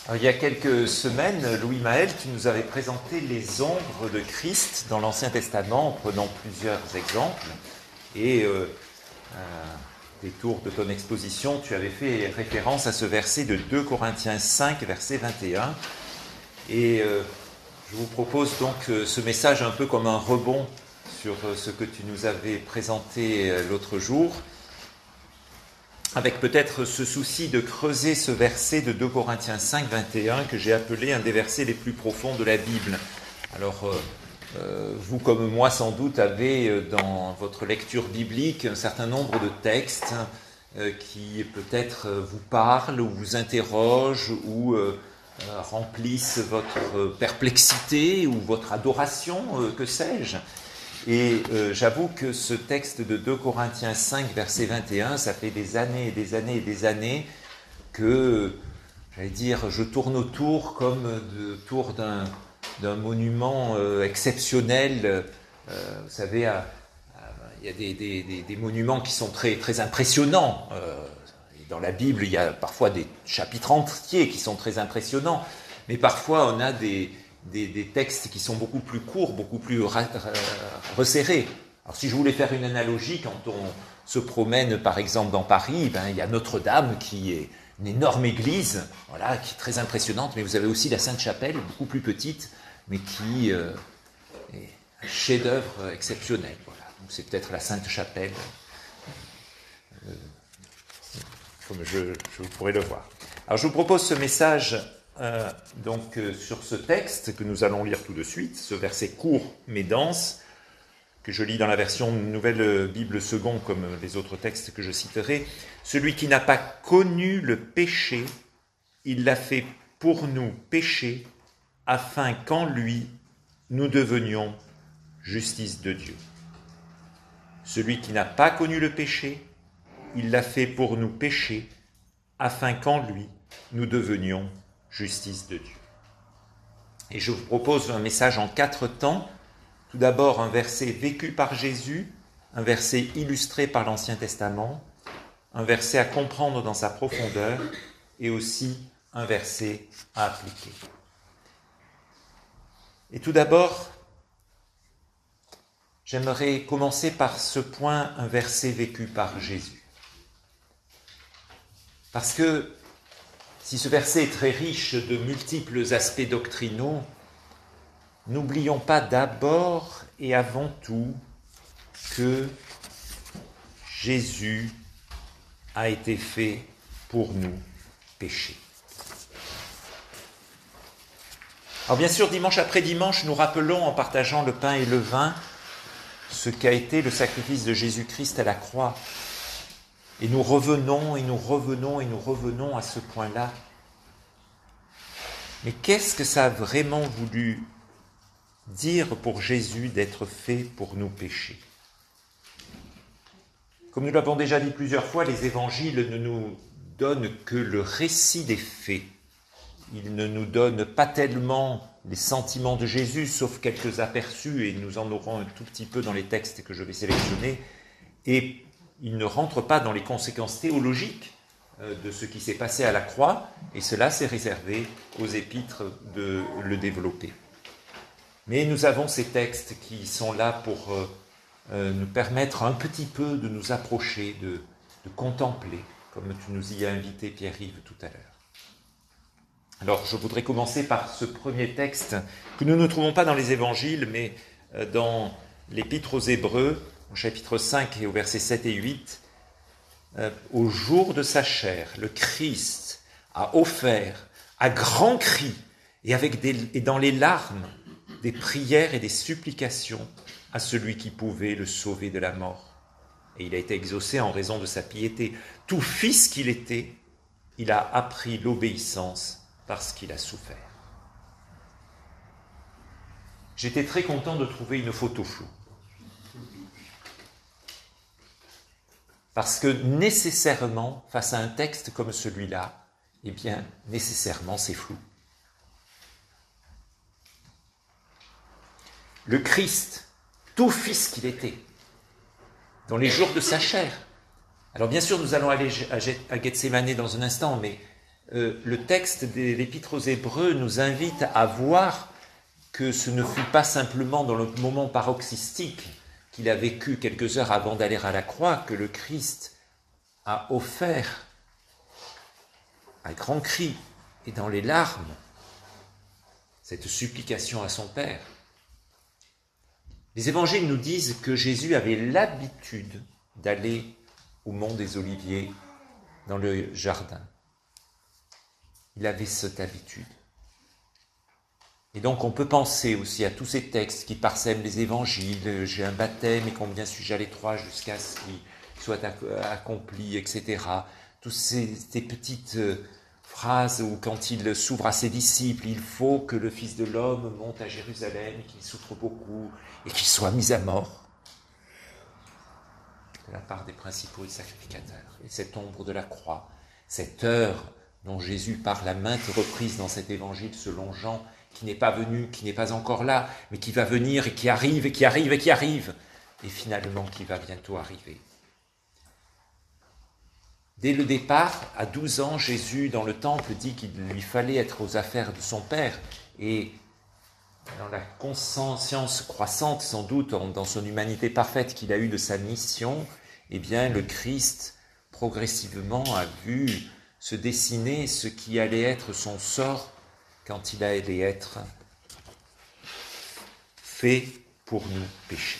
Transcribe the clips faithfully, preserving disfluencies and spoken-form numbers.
Alors, il y a quelques semaines, Louis Maël, tu nous avais présenté les ombres de Christ dans l'Ancien Testament en prenant plusieurs exemples. Et euh, à un détour de ton exposition, tu avais fait référence à ce verset de deux Corinthiens cinq, verset vingt et un. Et euh, je vous propose donc euh, ce message un peu comme un rebond sur euh, ce que tu nous avais présenté euh, l'autre jour, avec peut-être ce souci de creuser ce verset de deux Corinthiens cinq, vingt et un que j'ai appelé un des versets les plus profonds de la Bible. Alors, euh, euh, vous comme moi sans doute avez euh, dans votre lecture biblique un certain nombre de textes euh, qui peut-être euh, vous parlent ou vous interrogent ou euh, euh, remplissent votre perplexité ou votre adoration, euh, que sais-je. Et euh, j'avoue que ce texte de deux Corinthiens cinq, verset vingt et un, ça fait des années et des années et des années que, j'allais dire, je tourne autour comme de, autour d'un, d'un monument euh, exceptionnel. Euh, vous savez, à, à, il y a des, des, des, des monuments qui sont très, très impressionnants. Euh, dans la Bible, il y a parfois des chapitres entiers qui sont très impressionnants, mais parfois on a des... Des, des textes qui sont beaucoup plus courts, beaucoup plus ra- ra- resserrés. Alors si je voulais faire une analogie, quand on se promène par exemple dans Paris, ben, il y a Notre-Dame qui est une énorme église, voilà, qui est très impressionnante, mais vous avez aussi la Sainte-Chapelle, beaucoup plus petite, mais qui euh, est un chef-d'œuvre exceptionnel. Voilà. Donc c'est peut-être la Sainte-Chapelle, euh, comme je, je pourrais le voir. Alors je vous propose ce message Euh, donc euh, sur ce texte que nous allons lire tout de suite, ce verset court mais dense, que je lis dans la version Nouvelle Bible Seconde comme les autres textes que je citerai. Celui qui n'a pas connu le péché, il l'a fait pour nous pécher, afin qu'en lui nous devenions justice de Dieu. Celui qui n'a pas connu le péché, il l'a fait pour nous pécher, afin qu'en lui nous devenions justice de Dieu. Et je vous propose un message en quatre temps. Tout d'abord, un verset vécu par Jésus, un verset illustré par l'Ancien Testament, un verset à comprendre dans sa profondeur et aussi un verset à appliquer. Et tout d'abord, j'aimerais commencer par ce point, un verset vécu par Jésus. Parce que si ce verset est très riche de multiples aspects doctrinaux, n'oublions pas d'abord et avant tout que Jésus a été fait pour nous pécher. Alors bien sûr, dimanche après dimanche, nous rappelons en partageant le pain et le vin ce qu'a été le sacrifice de Jésus-Christ à la croix. Et nous revenons, et nous revenons, et nous revenons à ce point-là. Mais qu'est-ce que ça a vraiment voulu dire pour Jésus d'être fait pour nous pécher ? Comme nous l'avons déjà dit plusieurs fois, les évangiles ne nous donnent que le récit des faits. Ils ne nous donnent pas tellement les sentiments de Jésus, sauf quelques aperçus, et nous en aurons un tout petit peu dans les textes que je vais sélectionner. Et il ne rentre pas dans les conséquences théologiques de ce qui s'est passé à la croix, et cela s'est réservé aux épîtres de le développer. Mais nous avons ces textes qui sont là pour euh, nous permettre un petit peu de nous approcher, de, de contempler, comme tu nous y as invité, Pierre-Yves, tout à l'heure. Alors, je voudrais commencer par ce premier texte que nous ne trouvons pas dans les évangiles, mais dans l'épître aux Hébreux, au chapitre cinq et au versets sept et huit, euh, au jour de sa chair, le Christ a offert à grands cris et, avec des, et dans les larmes des prières et des supplications à celui qui pouvait le sauver de la mort. Et il a été exaucé en raison de sa piété. Tout fils qu'il était, il a appris l'obéissance parce qu'il a souffert. J'étais très content de trouver une photo floue. Parce que nécessairement, face à un texte comme celui-là, eh bien, nécessairement, c'est flou. Le Christ, tout fils qu'il était, dans les jours de sa chair. Alors bien sûr, nous allons aller à Gethsémani dans un instant, mais euh, le texte de l'Épître aux Hébreux nous invite à voir que ce ne fut pas simplement dans le moment paroxystique qu'il a vécu quelques heures avant d'aller à la croix que le Christ a offert à grands cris et dans les larmes cette supplication à son Père. Les évangiles nous disent que Jésus avait l'habitude d'aller au mont des Oliviers, dans le jardin. Il avait cette habitude. Et donc on peut penser aussi à tous ces textes qui parsèment les évangiles, j'ai un baptême et combien suis-je à l'étroit jusqu'à ce qu'il soit accompli, et cetera. Toutes ces, ces petites phrases où quand il s'ouvre à ses disciples, il faut que le Fils de l'homme monte à Jérusalem, qu'il souffre beaucoup et qu'il soit mis à mort de la part des principaux et sacrificateurs. Et cette ombre de la croix, cette heure dont Jésus parle à maintes reprises dans cet évangile selon Jean, qui n'est pas venu, qui n'est pas encore là, mais qui va venir et qui arrive et qui arrive et qui arrive, et finalement qui va bientôt arriver. Dès le départ, à douze ans, Jésus, dans le temple, dit qu'il lui fallait être aux affaires de son Père, et dans la conscience croissante, sans doute, dans son humanité parfaite qu'il a eue de sa mission, eh bien, le Christ, progressivement, a vu se dessiner ce qui allait être son sort quand il allait être fait pour nous pécher.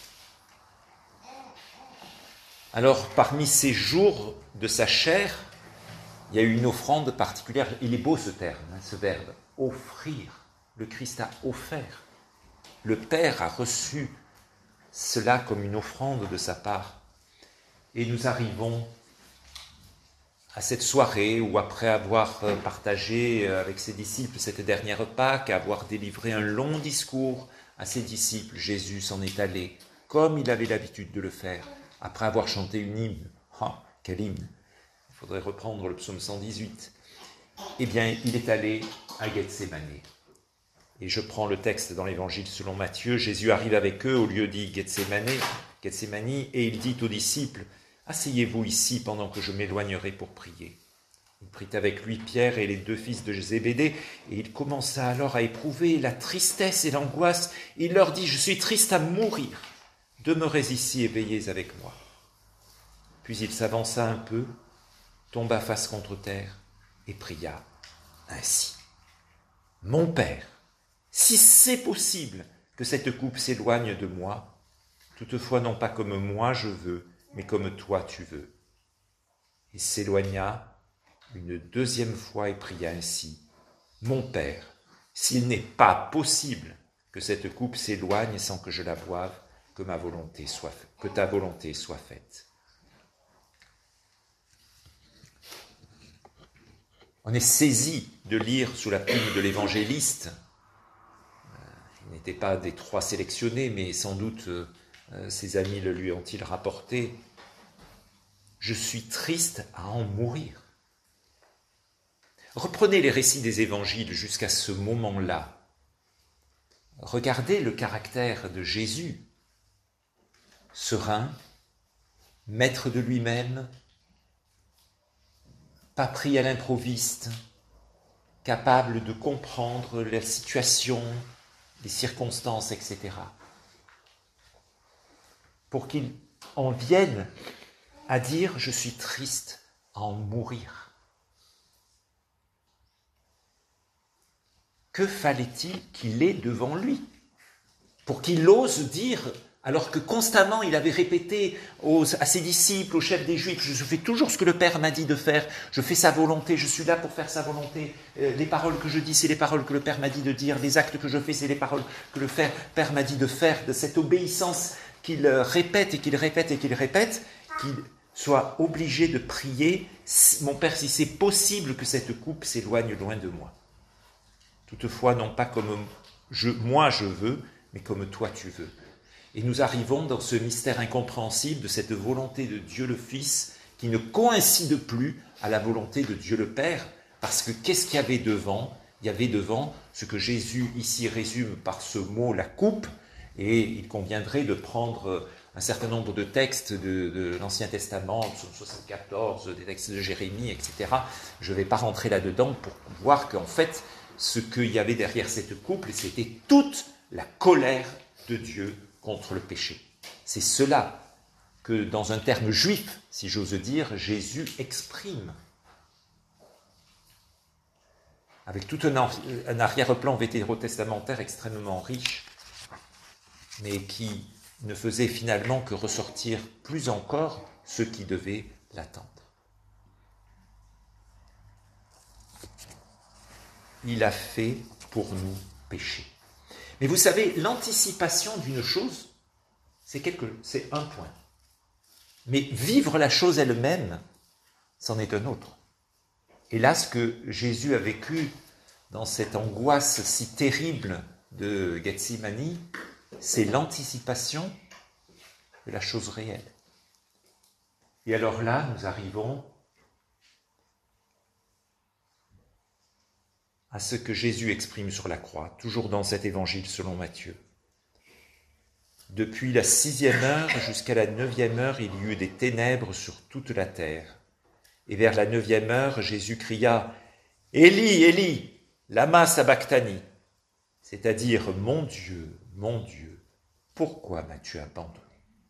Alors, parmi ces jours de sa chair, il y a eu une offrande particulière. Il est beau ce terme, hein, ce verbe, offrir. Le Christ a offert. Le Père a reçu cela comme une offrande de sa part. Et nous arrivons à cette soirée où, après avoir partagé avec ses disciples cette dernière Pâque, avoir délivré un long discours à ses disciples, Jésus s'en est allé, comme il avait l'habitude de le faire, après avoir chanté une hymne. Ah, quel hymne! Il faudrait reprendre le psaume cent dix-huit. Eh bien, il est allé à Gethsémani. Et je prends le texte dans l'Évangile selon Matthieu. Jésus arrive avec eux au lieu dit Gethsémani, Gethsémani, et il dit aux disciples, « Asseyez-vous ici pendant que je m'éloignerai pour prier. » Il prit avec lui Pierre et les deux fils de Zébédée, et il commença alors à éprouver la tristesse et l'angoisse. Il leur dit, « Je suis triste à mourir. Demeurez ici et veillez avec moi. » Puis il s'avança un peu, tomba face contre terre et pria ainsi. « Mon Père, si c'est possible que cette coupe s'éloigne de moi, toutefois non pas comme moi je veux, mais comme toi tu veux. » Il s'éloigna une deuxième fois et pria ainsi. « Mon Père, s'il n'est pas possible que cette coupe s'éloigne sans que je la boive, que ma volonté soit faite, que ta volonté soit faite. » On est saisi de lire sous la plume de l'évangéliste. Il n'était pas des trois sélectionnés, mais sans doute euh, ses amis le lui ont-ils rapporté. « Je suis triste à en mourir. » Reprenez les récits des évangiles jusqu'à ce moment-là. Regardez le caractère de Jésus, serein, maître de lui-même, pas pris à l'improviste, capable de comprendre la situation, les circonstances, et cetera. Pour qu'il en vienne à dire « je suis triste à en mourir ». Que fallait-il qu'il ait devant lui pour qu'il ose dire, alors que constamment il avait répété aux, à ses disciples, aux chefs des Juifs, « je fais toujours ce que le Père m'a dit de faire, je fais sa volonté, je suis là pour faire sa volonté, les paroles que je dis, c'est les paroles que le Père m'a dit de dire, les actes que je fais, c'est les paroles que le Père m'a dit de faire », de cette obéissance qu'il répète et qu'il répète et qu'il répète, qu'il soit obligé de prier « Mon Père, si c'est possible que cette coupe s'éloigne loin de moi. Toutefois, non pas comme je, moi je veux, mais comme toi tu veux. » Et nous arrivons dans ce mystère incompréhensible de cette volonté de Dieu le Fils qui ne coïncide plus à la volonté de Dieu le Père, parce que qu'est-ce qu'il y avait devant ? Il y avait devant ce que Jésus ici résume par ce mot « la coupe », et il conviendrait de prendre un certain nombre de textes de, de l'Ancien Testament, psaume soixante-quatorze, des textes de Jérémie, et cetera. Je ne vais pas rentrer là-dedans pour voir qu'en fait, ce qu'il y avait derrière cette couple, c'était toute la colère de Dieu contre le péché. C'est cela que, dans un terme juif, si j'ose dire, Jésus exprime. Avec tout un, un arrière-plan vétérotestamentaire extrêmement riche, mais qui ne faisait finalement que ressortir plus encore ce qui devait l'attendre. Il a fait pour nous pécher. Mais vous savez, l'anticipation d'une chose, c'est, quelque, c'est un point. Mais vivre la chose elle-même, c'en est un autre. Et là, ce que Jésus a vécu dans cette angoisse si terrible de Gethsémani, c'est l'anticipation de la chose réelle. Et alors là, nous arrivons à ce que Jésus exprime sur la croix, toujours dans cet évangile selon Matthieu. Depuis la sixième heure jusqu'à la neuvième heure, il y eut des ténèbres sur toute la terre. Et vers la neuvième heure, Jésus cria « Élie, Élie, lama sabachthani » c'est-à-dire « Mon Dieu, mon Dieu, pourquoi m'as-tu abandonné ?»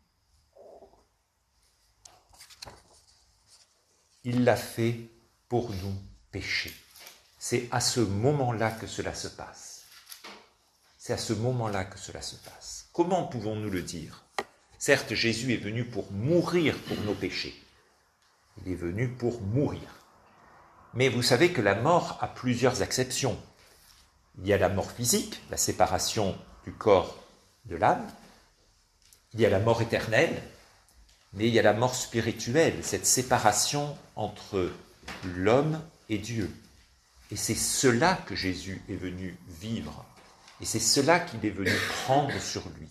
Il l'a fait pour nous pécher. C'est à ce moment-là que cela se passe. C'est à ce moment-là que cela se passe. Comment pouvons-nous le dire ? Certes, Jésus est venu pour mourir pour nos péchés. Il est venu pour mourir. Mais vous savez que la mort a plusieurs acceptions. Il y a la mort physique, la séparation du corps de l'âme. Il y a la mort éternelle, mais il y a la mort spirituelle, cette séparation entre l'homme et Dieu. Et c'est cela que Jésus est venu vivre. Et c'est cela qu'il est venu prendre sur lui.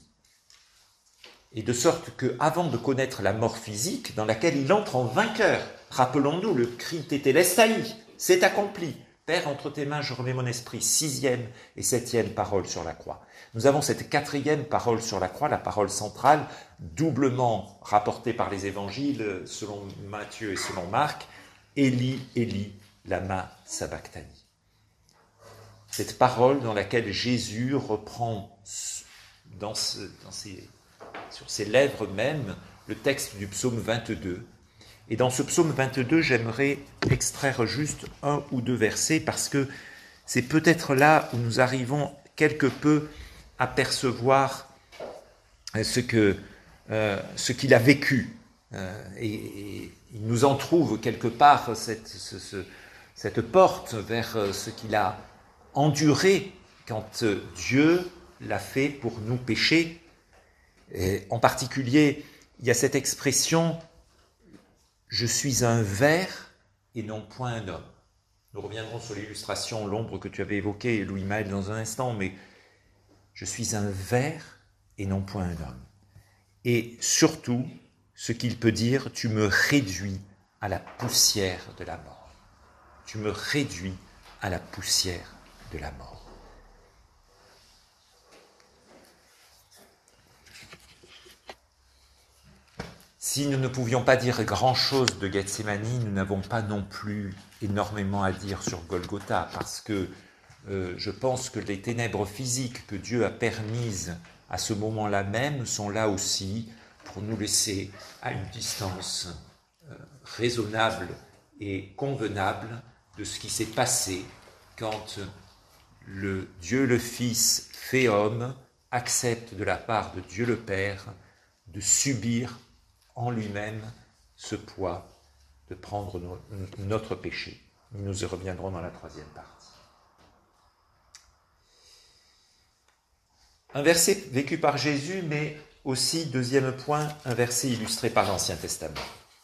Et de sorte qu'avant de connaître la mort physique, dans laquelle il entre en vainqueur, rappelons-nous le cri tétélestai, c'est accompli. Père, entre tes mains, je remets mon esprit. Sixième et septième parole sur la croix. Nous avons cette quatrième parole sur la croix, la parole centrale, doublement rapportée par les évangiles, selon Matthieu et selon Marc. Élie, Élie, lama sabachthani. Cette parole dans laquelle Jésus reprend dans ce, dans ses, sur ses lèvres même le texte du psaume vingt-deux. Et dans ce psaume vingt-deux, j'aimerais extraire juste un ou deux versets parce que c'est peut-être là où nous arrivons quelque peu à percevoir ce, que, euh, ce qu'il a vécu. Euh, et, et il nous en trouve quelque part cette, ce, ce, cette porte vers ce qu'il a enduré quand Dieu l'a fait pour nous pécher. Et en particulier, il y a cette expression « Je suis un ver et non point un homme ». Nous reviendrons sur l'illustration, l'ombre que tu avais évoquée, Louis-Maël, dans un instant, mais « Je suis un ver et non point un homme ». Et surtout, ce qu'il peut dire, tu me réduis à la poussière de la mort. Tu me réduis à la poussière de la mort. Si nous ne pouvions pas dire grand-chose de Gethsémani, nous n'avons pas non plus énormément à dire sur Golgotha, parce que euh, je pense que les ténèbres physiques que Dieu a permises à ce moment-là même sont là aussi pour nous laisser à une distance euh, raisonnable et convenable de ce qui s'est passé quand le Dieu le Fils fait homme accepte de la part de Dieu le Père de subir en lui-même ce poids de prendre no- notre péché. Nous y reviendrons dans la troisième partie. Un verset vécu par Jésus, mais aussi, deuxième point, un verset illustré par l'Ancien Testament.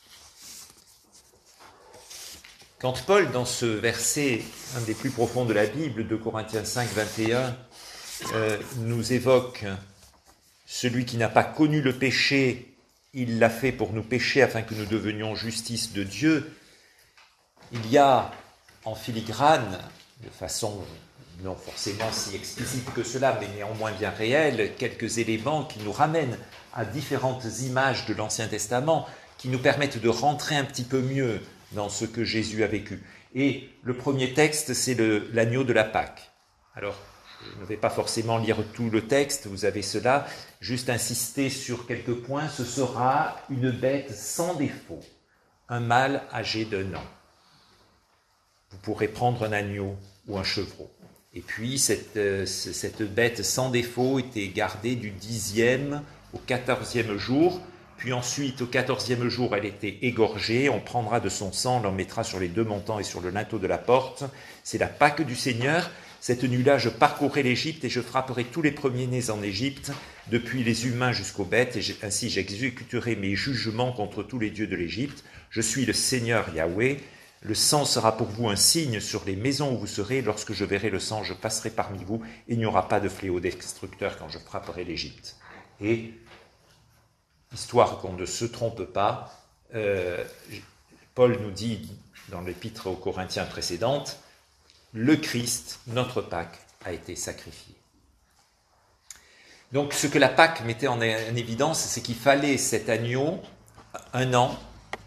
Quand Paul, dans ce verset, un des plus profonds de la Bible, deux Corinthiens cinq, vingt et un, euh, nous évoque celui qui n'a pas connu le péché, il l'a fait pour nous pécher afin que nous devenions justice de Dieu. Il y a en filigrane, de façon non forcément si explicite que cela, mais néanmoins bien réel, quelques éléments qui nous ramènent à différentes images de l'Ancien Testament, qui nous permettent de rentrer un petit peu mieux dans ce que Jésus a vécu. Et le premier texte, c'est le, l'agneau de la Pâque. Alors, je ne vais pas forcément lire tout le texte, vous avez cela, juste insister sur quelques points. Ce sera une bête sans défaut, un mâle âgé d'un an. Vous pourrez prendre un agneau ou un chevreau. Et puis, cette, euh, cette bête sans défaut était gardée du dixième au quatorzième jour. Puis ensuite, au quatorzième jour, elle était égorgée. On prendra de son sang, on l'en mettra sur les deux montants et sur le linteau de la porte. C'est la Pâque du Seigneur. Cette nuit-là, je parcourrai l'Égypte et je frapperai tous les premiers-nés en Égypte, depuis les humains jusqu'aux bêtes, et ainsi j'exécuterai mes jugements contre tous les dieux de l'Égypte. Je suis le Seigneur Yahweh. Le sang sera pour vous un signe sur les maisons où vous serez. Lorsque je verrai le sang, je passerai parmi vous. Il n'y aura pas de fléau destructeur quand je frapperai l'Égypte. Et, histoire qu'on ne se trompe pas, euh, Paul nous dit dans l'épître aux Corinthiens précédente, le Christ, notre Pâque, a été sacrifié. Donc ce que la Pâque mettait en évidence, c'est qu'il fallait cet agneau, un an,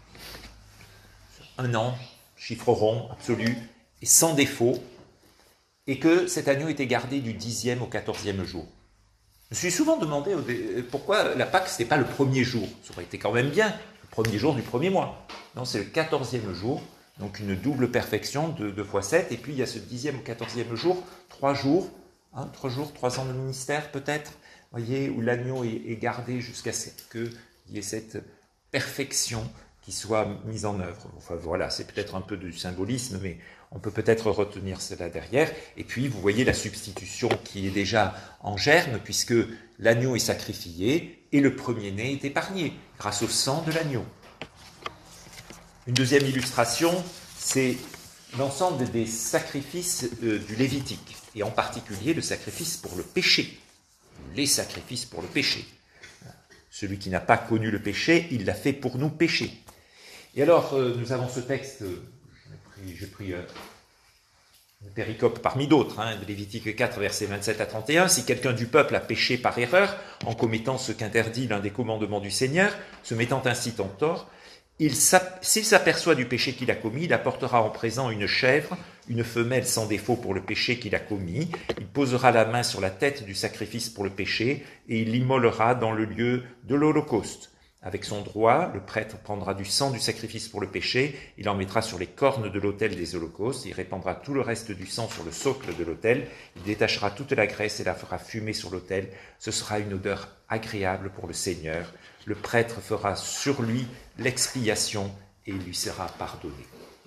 un an, chiffre rond, absolu, et sans défaut, et que cet agneau était gardé du dixième au quatorzième jour. Je me suis souvent demandé pourquoi la Pâque, ce n'était pas le premier jour. Ça aurait été quand même bien, le premier jour du premier mois. Non, c'est le quatorzième jour, donc une double perfection de deux fois sept, et puis il y a ce dixième au quatorzième jour, trois jours, hein, trois jours, trois ans de ministère peut-être, voyez, où l'agneau est, est gardé jusqu'à ce qu'il y ait cette perfection qui soit mise en œuvre. Enfin voilà, c'est peut-être un peu du symbolisme, mais on peut peut-être retenir cela derrière. Et puis vous voyez la substitution qui est déjà en germe, puisque l'agneau est sacrifié et le premier-né est épargné grâce au sang de l'agneau. Une deuxième illustration, c'est l'ensemble des sacrifices euh, du Lévitique, et en particulier le sacrifice pour le péché, les sacrifices pour le péché. Celui qui n'a pas connu le péché, il l'a fait pour nous pécher. Et alors, euh, nous avons ce texte, euh, j'ai pris, j'ai pris euh, une péricope parmi d'autres, hein, de Lévitique quatre, versets vingt-sept à trente et un. Si quelqu'un du peuple a péché par erreur, en commettant ce qu'interdit l'un des commandements du Seigneur, se mettant ainsi en tort, il s'il s'aperçoit du péché qu'il a commis, il apportera en présent une chèvre, une femelle sans défaut pour le péché qu'il a commis. Il posera la main sur la tête du sacrifice pour le péché et il l'immolera dans le lieu de l'Holocauste. Avec son droit, le prêtre prendra du sang du sacrifice pour le péché, il en mettra sur les cornes de l'autel des holocaustes, il répandra tout le reste du sang sur le socle de l'autel, il détachera toute la graisse et la fera fumer sur l'autel. Ce sera une odeur agréable pour le Seigneur. Le prêtre fera sur lui l'expiation et il lui sera pardonné.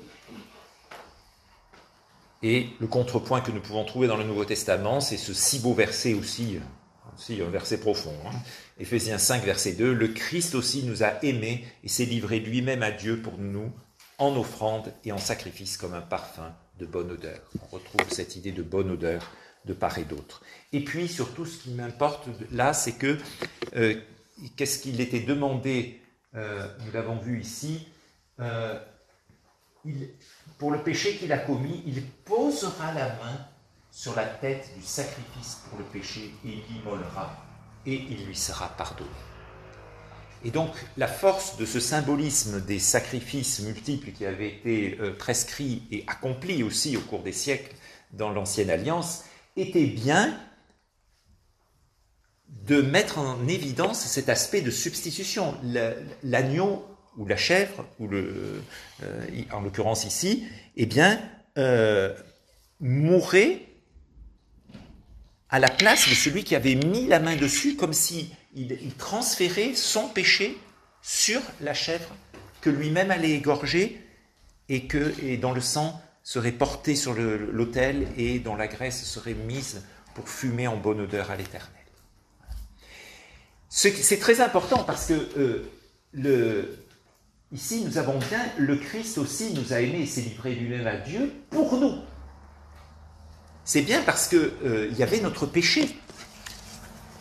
Et le contrepoint que nous pouvons trouver dans le Nouveau Testament, c'est ce si beau verset aussi, aussi un verset profond, hein. Éphésiens cinq, verset deux, « Le Christ aussi nous a aimés et s'est livré lui-même à Dieu pour nous, en offrande et en sacrifice comme un parfum de bonne odeur. » On retrouve cette idée de bonne odeur de part et d'autre. Et puis, surtout, ce qui m'importe là, c'est que, euh, qu'est-ce qu'il était demandé, euh, nous l'avons vu ici, euh, il, pour le péché qu'il a commis, il posera la main sur la tête du sacrifice pour le péché et il l'immolera. Et il lui sera pardonné. Et donc, la force de ce symbolisme des sacrifices multiples qui avaient été euh, prescrits et accomplis aussi au cours des siècles dans l'Ancienne Alliance était bien de mettre en évidence cet aspect de substitution. L'agneau ou la chèvre, ou le, euh, en l'occurrence ici, eh bien, euh, mourait à la place de celui qui avait mis la main dessus, comme s'il il transférait son péché sur la chèvre que lui-même allait égorger et, que, et dont le sang serait porté sur le, l'autel et dont la graisse serait mise pour fumer en bonne odeur à l'Éternel. Ce, c'est très important parce que euh, le, ici nous avons bien, le Christ aussi nous a aimés et s'est livré lui-même à Dieu pour nous. C'est bien parce qu'il euh, y avait notre péché.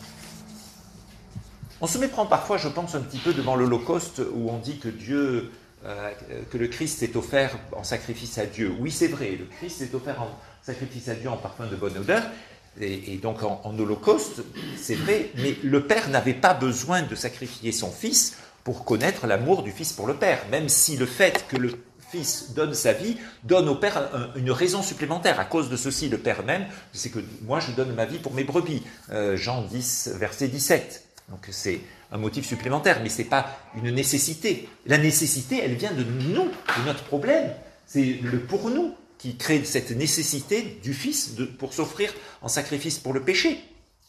On se méprend parfois, je pense, un petit peu devant l'Holocauste où on dit que Dieu euh, que le Christ est offert en sacrifice à Dieu. Oui, c'est vrai, le Christ est offert en sacrifice à Dieu en parfum de bonne odeur, et, et donc en, en holocauste, c'est vrai, mais le Père n'avait pas besoin de sacrifier son Fils pour connaître l'amour du Fils pour le Père, même si le fait que le Fils donne sa vie, donne au Père un, une raison supplémentaire. À cause de ceci, le Père même, c'est que moi je donne ma vie pour mes brebis. Euh, Jean dix, verset dix-sept. Donc c'est un motif supplémentaire, mais ce n'est pas une nécessité. La nécessité, elle vient de nous, de notre problème. C'est le pour nous qui crée cette nécessité du Fils de, pour s'offrir en sacrifice pour le péché.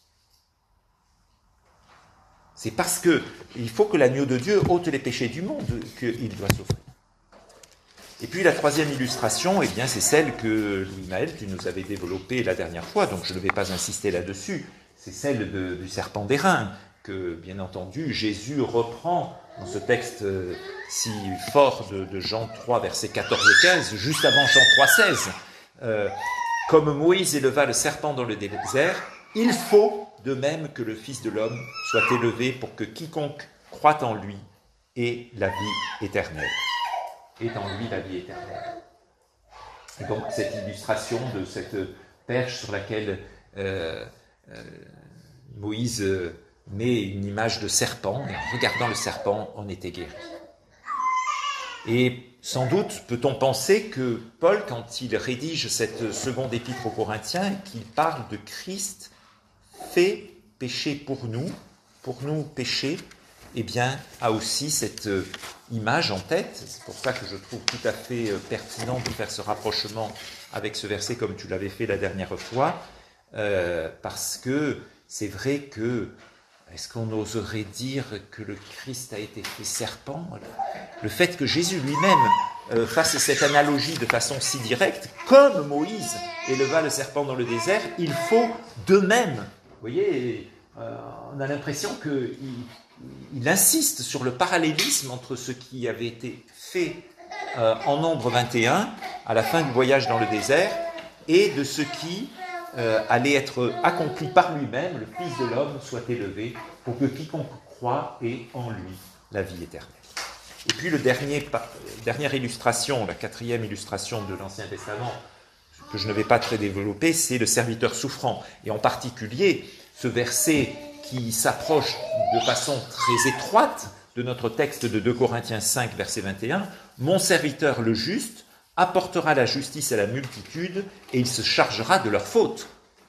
C'est parce qu'il faut que l'agneau de Dieu ôte les péchés du monde qu'il doit s'offrir. Et puis la troisième illustration, eh bien, c'est celle que Louis-Maël, tu nous avais développée la dernière fois, donc je ne vais pas insister là-dessus. C'est celle de, du serpent d'airain, que bien entendu Jésus reprend dans ce texte euh, si fort de, de Jean trois, versets quatorze et quinze, juste avant Jean trois, seize. Euh, Comme Moïse éleva le serpent dans le désert, il faut de même que le Fils de l'homme soit élevé pour que quiconque croit en lui ait la vie éternelle. Est en lui la vie éternelle. Et donc cette illustration de cette perche sur laquelle euh, euh, Moïse met une image de serpent, et en regardant le serpent, on était guéri. Et sans doute peut-on penser que Paul, quand il rédige cette seconde épître aux Corinthiens, qu'il parle de Christ fait péché pour nous, pour nous pécher, eh bien, a aussi cette image en tête. C'est pour ça que je trouve tout à fait pertinent de faire ce rapprochement avec ce verset comme tu l'avais fait la dernière fois, euh, parce que c'est vrai que, est-ce qu'on oserait dire que le Christ a été fait serpent? Le fait que Jésus lui-même euh, fasse cette analogie de façon si directe, comme Moïse éleva le serpent dans le désert, il faut de même. Vous voyez, euh, on a l'impression qu'il il insiste sur le parallélisme entre ce qui avait été fait euh, en Nombre vingt et un, à la fin du voyage dans le désert, et de ce qui euh, allait être accompli par lui-même, le Fils de l'homme soit élevé, pour que quiconque croit ait en lui la vie éternelle. Et puis le dernier, dernière illustration, la quatrième illustration de l'Ancien Testament, que je ne vais pas très développer, c'est le serviteur souffrant. Et en particulier, ce verset qui s'approche de façon très étroite de notre texte de deux Corinthiens cinq, verset vingt et un, « Mon serviteur le juste apportera la justice à la multitude et il se chargera de leurs fautes. »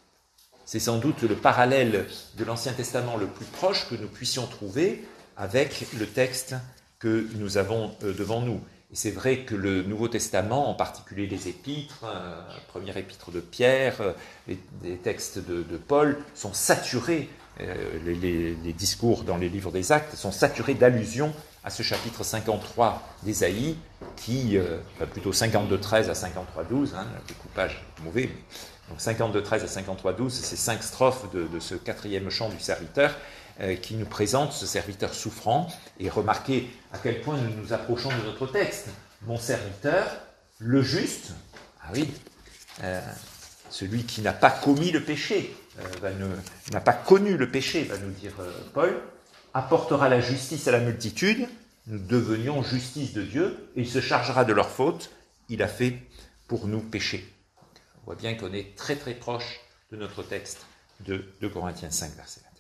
C'est sans doute le parallèle de l'Ancien Testament le plus proche que nous puissions trouver avec le texte que nous avons devant nous. Et c'est vrai que le Nouveau Testament, en particulier les épîtres, euh, première épître de Pierre, euh, les, les textes de, de Paul, sont saturés, euh, les, les, les discours dans les livres des Actes sont saturés d'allusions à ce chapitre cinquante-trois d'Ésaïe, qui, euh, enfin plutôt cinquante-deux treize à cinquante-trois douze, hein, le découpage est mauvais, mais, donc cinquante-deux treize à cinquante-trois douze, c'est cinq strophes de, de ce quatrième chant du serviteur, euh, qui nous présente ce serviteur souffrant. Et remarquez à quel point nous nous approchons de notre texte. Mon serviteur, le juste, ah oui, euh, celui qui n'a pas commis le péché, euh, va ne, n'a pas connu le péché, va nous dire euh, Paul, apportera la justice à la multitude, nous devenions justice de Dieu, et il se chargera de leurs fautes, il a fait pour nous pécher. On voit bien qu'on est très très proche de notre texte de deux Corinthiens cinq, verset vingt et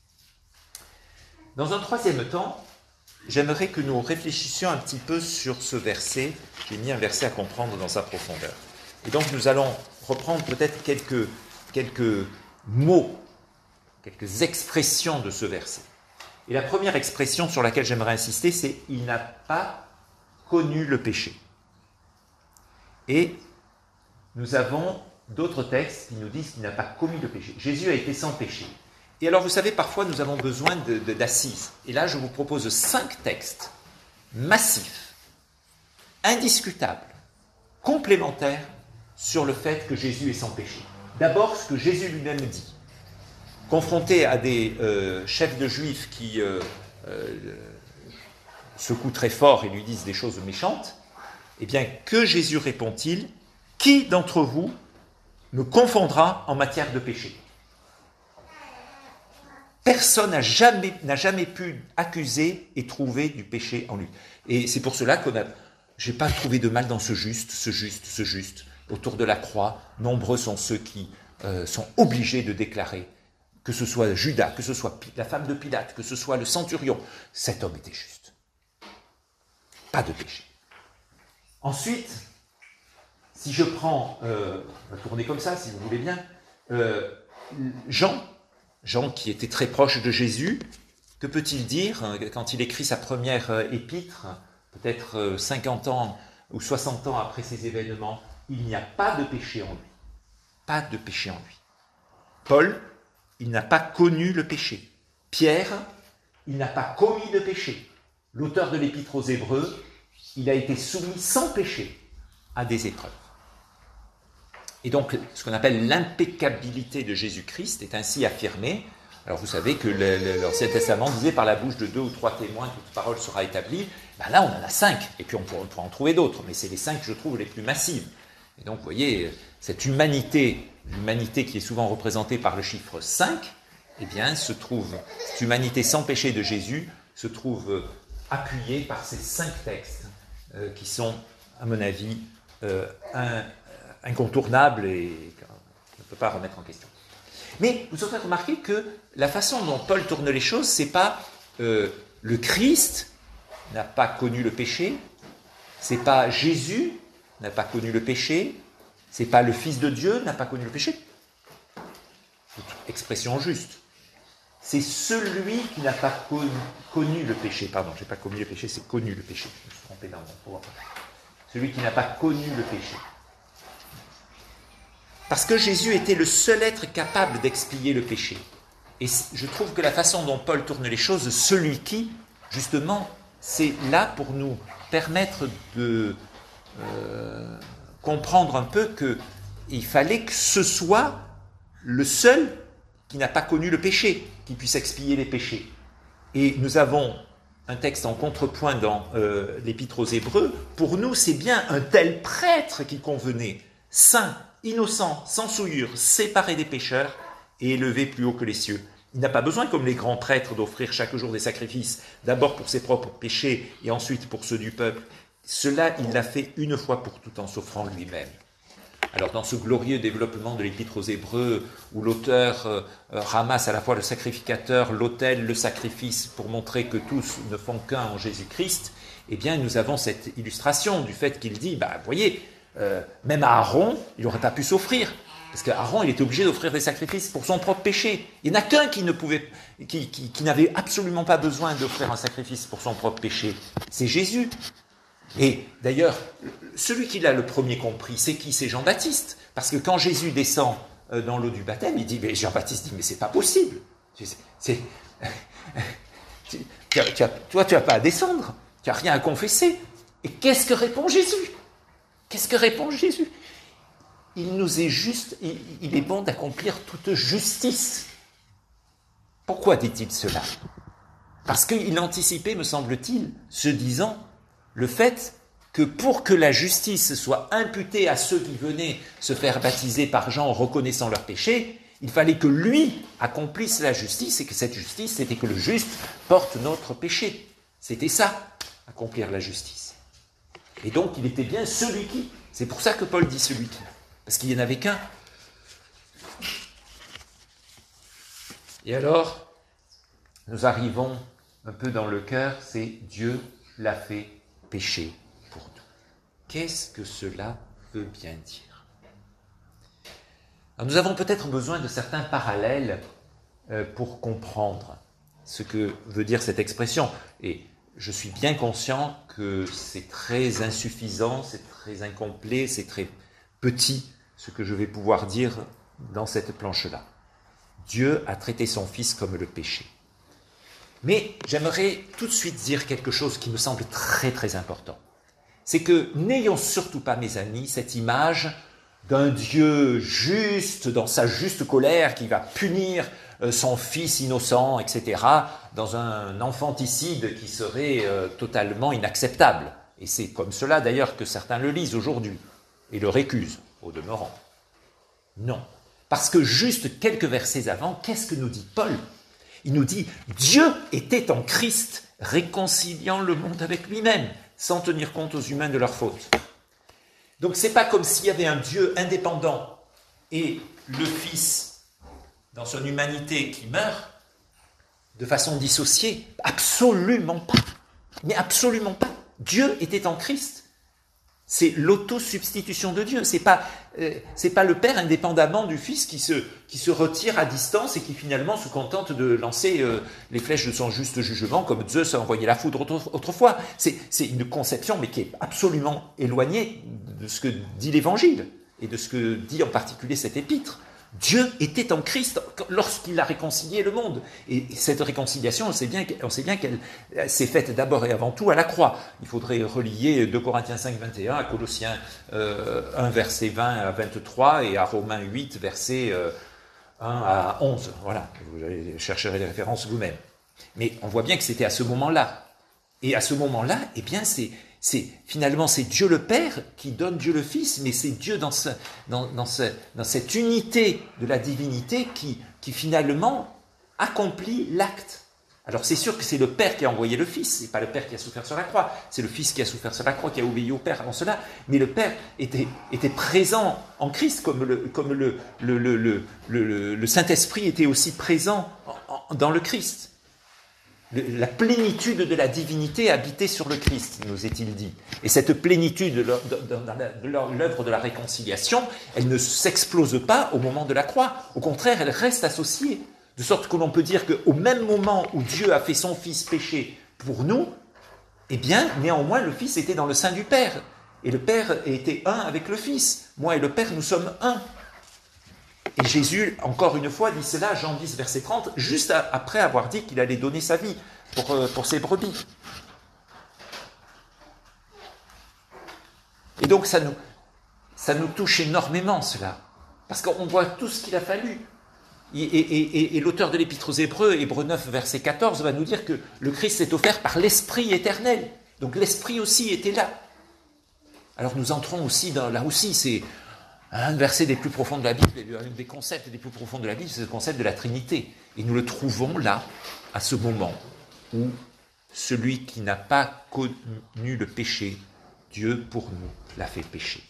un. Dans un troisième temps, j'aimerais que nous réfléchissions un petit peu sur ce verset. J'ai mis un verset à comprendre dans sa profondeur. Et donc nous allons reprendre peut-être quelques, quelques mots, quelques expressions de ce verset. Et la première expression sur laquelle j'aimerais insister, c'est « il n'a pas connu le péché ». Et nous avons d'autres textes qui nous disent qu'il n'a pas commis le péché. Jésus a été sans péché. Et alors, vous savez, parfois, nous avons besoin de, de, d'assises. Et là, je vous propose cinq textes massifs, indiscutables, complémentaires sur le fait que Jésus est sans péché. D'abord, ce que Jésus lui-même dit. Confronté à des euh, chefs de juifs qui euh, euh, secouent très fort et lui disent des choses méchantes, eh bien, que Jésus répond-il ? Qui d'entre vous me confondra en matière de péché ? Personne n'a jamais, n'a jamais pu accuser et trouver du péché en lui. Et c'est pour cela qu'on a... Je n'ai pas trouvé de mal dans ce juste, ce juste, ce juste. Autour de la croix, nombreux sont ceux qui euh, sont obligés de déclarer, que ce soit Judas, que ce soit la femme de Pilate, que ce soit le centurion, cet homme était juste. Pas de péché. Ensuite, si je prends, euh, on va tourner comme ça si vous voulez bien, euh, Jean, Jean qui était très proche de Jésus, que peut-il dire quand il écrit sa première épître, peut-être cinquante ans ou soixante ans après ces événements? Il n'y a pas de péché en lui. Pas de péché en lui. Paul, il n'a pas connu le péché. Pierre, il n'a pas commis de péché. L'auteur de l'épître aux Hébreux, il a été soumis sans péché à des épreuves. Et donc, ce qu'on appelle l'impeccabilité de Jésus-Christ est ainsi affirmée. Alors, vous savez que le, le, l'Ancien Testament disait par la bouche de deux ou trois témoins, toute parole sera établie. Ben là, on en a cinq, et puis on pourra, on pourra en trouver d'autres, mais c'est les cinq que je trouve les plus massives. Et donc, vous voyez, cette humanité, l'humanité qui est souvent représentée par le chiffre cinq, eh bien, se trouve, cette humanité sans péché de Jésus se trouve appuyée par ces cinq textes euh, qui sont, à mon avis, euh, un, incontournables et qu'on ne peut pas remettre en question. Mais vous aurez remarqué que la façon dont Paul tourne les choses, c'est pas euh, le Christ n'a pas connu le péché, c'est pas Jésus n'a pas connu le péché, c'est pas le Fils de Dieu n'a pas connu le péché. Expression juste. C'est celui qui n'a pas connu, connu le péché. Pardon, je n'ai pas commis le péché, c'est connu le péché. Je me suis trompé dans mon pouvoir. Celui qui n'a pas connu le péché. Parce que Jésus était le seul être capable d'expier le péché. Et je trouve que la façon dont Paul tourne les choses, celui qui, justement, c'est là pour nous permettre de euh, comprendre un peu qu'il fallait que ce soit le seul qui n'a pas connu le péché, qui puisse expier les péchés. Et nous avons un texte en contrepoint dans euh, l'Épître aux Hébreux. Pour nous, c'est bien un tel prêtre qui convenait, saint, innocent, sans souillure, séparé des pécheurs et élevé plus haut que les cieux. Il n'a pas besoin, comme les grands prêtres, d'offrir chaque jour des sacrifices, d'abord pour ses propres péchés et ensuite pour ceux du peuple. Cela, il l'a fait une fois pour toutes en s'offrant lui-même. Alors, dans ce glorieux développement de l'Épître aux Hébreux, où l'auteur euh, ramasse à la fois le sacrificateur, l'autel, le sacrifice, pour montrer que tous ne font qu'un en Jésus-Christ, eh bien, nous avons cette illustration du fait qu'il dit, bah, vous voyez, euh, même à Aaron, il n'aurait pas pu s'offrir. Parce qu'Aaron, il était obligé d'offrir des sacrifices pour son propre péché. Il n'y en a qu'un qui ne pouvait, qui, qui, qui n'avait absolument pas besoin d'offrir un sacrifice pour son propre péché. C'est Jésus. Et d'ailleurs, celui qui l'a le premier compris, c'est qui? C'est Jean-Baptiste. Parce que quand Jésus descend dans l'eau du baptême, il dit, mais Jean-Baptiste dit, mais c'est pas possible. C'est, c'est, tu, tu as, tu as, toi, tu n'as pas à descendre. Tu n'as rien à confesser. Et qu'est-ce que répond Jésus? Qu'est-ce que répond Jésus? Il nous est juste, il, il est bon d'accomplir toute justice. Pourquoi dit-il cela? Parce qu'il anticipait, me semble-t-il, se disant, le fait que pour que la justice soit imputée à ceux qui venaient se faire baptiser par Jean en reconnaissant leur péché, il fallait que lui accomplisse la justice, et que cette justice, c'était que le juste porte notre péché. C'était ça, accomplir la justice. Et donc, il était bien celui qui. C'est pour ça que Paul dit celui qui. Parce qu'il n'y en avait qu'un. Et alors, nous arrivons un peu dans le cœur, c'est Dieu l'a fait péché pour nous. Qu'est-ce que cela veut bien dire? Alors, nous avons peut-être besoin de certains parallèles euh, pour comprendre ce que veut dire cette expression. Et je suis bien conscient que c'est très insuffisant, c'est très incomplet, c'est très petit, ce que je vais pouvoir dire dans cette planche-là. Dieu a traité son Fils comme le péché. Mais j'aimerais tout de suite dire quelque chose qui me semble très très important. C'est que n'ayons surtout pas, mes amis, cette image d'un Dieu juste, dans sa juste colère, qui va punir son Fils innocent, et cetera, dans un infanticide qui serait euh, totalement inacceptable. Et c'est comme cela d'ailleurs que certains le lisent aujourd'hui, et le récusent, au demeurant. Non. Parce que juste quelques versets avant, qu'est-ce que nous dit Paul? Il nous dit « Dieu était en Christ, réconciliant le monde avec lui-même, sans tenir compte aux humains de leurs fautes. » Donc ce n'est pas comme s'il y avait un Dieu indépendant et le Fils, dans son humanité, qui meurt de façon dissociée. Absolument pas. Mais absolument pas. Dieu était en Christ. C'est l'autosubstitution de Dieu. Ce n'est pas, euh, c'est pas le Père indépendamment du Fils qui se, qui se retire à distance et qui finalement se contente de lancer euh, les flèches de son juste jugement comme Zeus a envoyé la foudre autrefois. C'est, c'est une conception mais qui est absolument éloignée de ce que dit l'Évangile et de ce que dit en particulier cet épître. Dieu était en Christ lorsqu'il a réconcilié le monde. Et cette réconciliation, on sait bien, on sait bien qu'elle s'est faite d'abord et avant tout à la croix. Il faudrait relier deux Corinthiens cinq, vingt et un à Colossiens euh, un, verset vingt à vingt-trois et à Romains huit, verset euh, un à onze. Voilà, vous chercherez les références vous-même. Mais on voit bien que c'était à ce moment-là. Et à ce moment-là, eh bien, c'est... C'est, finalement, c'est Dieu le Père qui donne Dieu le Fils, mais c'est Dieu dans, ce, dans, dans, ce, dans cette unité de la divinité qui, qui finalement accomplit l'acte. Alors c'est sûr que c'est le Père qui a envoyé le Fils, c'est pas le Père qui a souffert sur la croix, c'est le Fils qui a souffert sur la croix, qui a obéi au Père avant cela, mais le Père était, était présent en Christ, comme le, comme le, le, le, le, le, le Saint-Esprit était aussi présent en, en, dans le Christ. La plénitude de la divinité habitait sur le Christ, nous est-il dit. Et cette plénitude de l'œuvre de la réconciliation, elle ne s'explose pas au moment de la croix. Au contraire, elle reste associée. De sorte que l'on peut dire qu'au même moment où Dieu a fait son Fils pécher pour nous, eh bien, néanmoins, le Fils était dans le sein du Père. Et le Père était un avec le Fils. Moi et le Père, nous sommes un. Et Jésus, encore une fois, dit cela, Jean dix, verset trente, juste après avoir dit qu'il allait donner sa vie pour, euh, pour ses brebis. Et donc, ça nous, ça nous touche énormément, cela. Parce qu'on voit tout ce qu'il a fallu. Et, et, et, et l'auteur de l'Épître aux Hébreux, Hébreux neuf, verset quatorze, va nous dire que le Christ s'est offert par l'Esprit éternel. Donc l'Esprit aussi était là. Alors nous entrons aussi dans, là aussi, c'est... Un verset des plus profonds de la Bible, un des concepts des plus profonds de la Bible, c'est le concept de la Trinité. Et nous le trouvons là, à ce moment où celui qui n'a pas connu le péché, Dieu pour nous l'a fait pécher.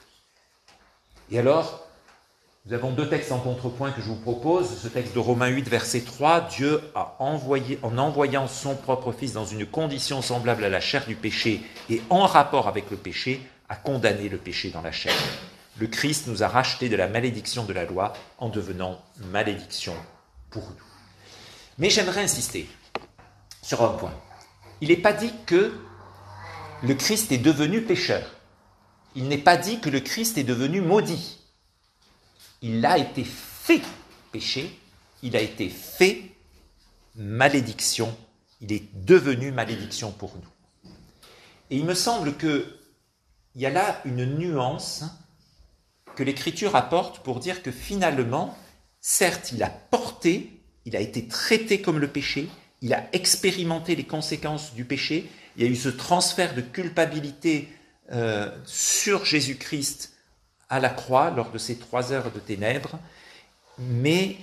Et alors, nous avons deux textes en contrepoint que je vous propose. Ce texte de Romains huit, verset trois, Dieu a envoyé, en envoyant son propre Fils dans une condition semblable à la chair du péché et en rapport avec le péché, a condamné le péché dans la chair. Le Christ nous a rachetés de la malédiction de la loi en devenant malédiction pour nous. Mais j'aimerais insister sur un point. Il n'est pas dit que le Christ est devenu pécheur. Il n'est pas dit que le Christ est devenu maudit. Il a été fait péché, il a été fait malédiction, il est devenu malédiction pour nous. Et il me semble qu'il y a là une nuance que l'Écriture apporte pour dire que finalement, certes, il a porté, il a été traité comme le péché, il a expérimenté les conséquences du péché, il y a eu ce transfert de culpabilité euh, sur Jésus-Christ à la croix lors de ces trois heures de ténèbres, mais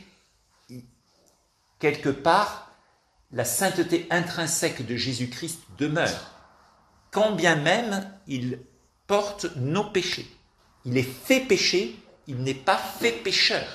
quelque part, la sainteté intrinsèque de Jésus-Christ demeure, quand bien même il porte nos péchés. Il est fait péché, il n'est pas fait pécheur.